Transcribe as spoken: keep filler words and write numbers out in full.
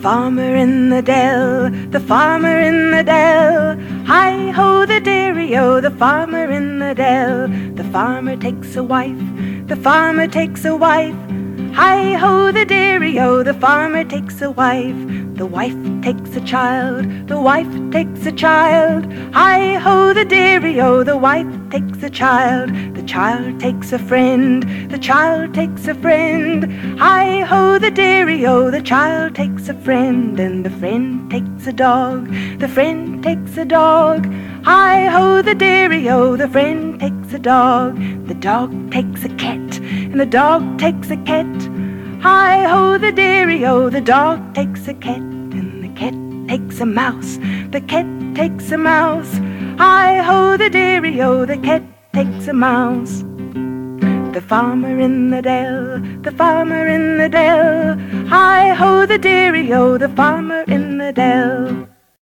farmer in the dell, the farmer in the dell. Hi-ho the dairy-o, the farmer in the dell. The farmer takes a wife, the farmer takes a wife. Hi-ho the dairy-o, the farmer takes a wife. The wife takes a child, the wife takes a child. Hi-ho the dairy-o, the wife takes a child. The child takes a friend, the child takes a friend. Hi-ho the dairy-o, the child takes a friend. And the friend takes a dog, the friend takes a dog. Hi-ho the dairy-o, the friend takes a dog. The dog takes a cat, and the dog takes a cat. Hi-ho the dairy-o, the dog takes a cat. And the cat takes a mouse, the cat takes a mouse. Hi-ho the dairy-o, the cat takes a mouse. The farmer in the dell, the farmer in the dell. Hi-ho the dairy-o, the farmer in the dell.